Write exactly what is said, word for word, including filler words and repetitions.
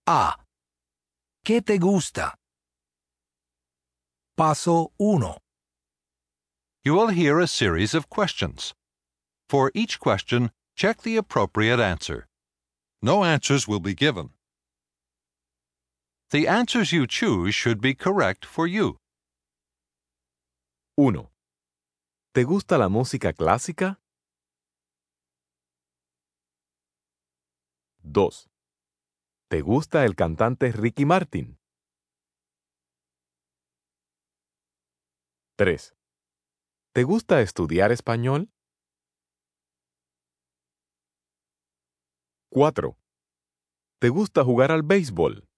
A. ¿Qué te gusta? Paso uno. You will hear a series of questions. For each question, check the appropriate answer. No answers will be given. The answers you choose should be correct for you. uno. ¿Te gusta la música clásica? dos. ¿Te gusta el cantante Ricky Martin? tres. ¿Te gusta estudiar español? cuatro. ¿Te gusta jugar al béisbol?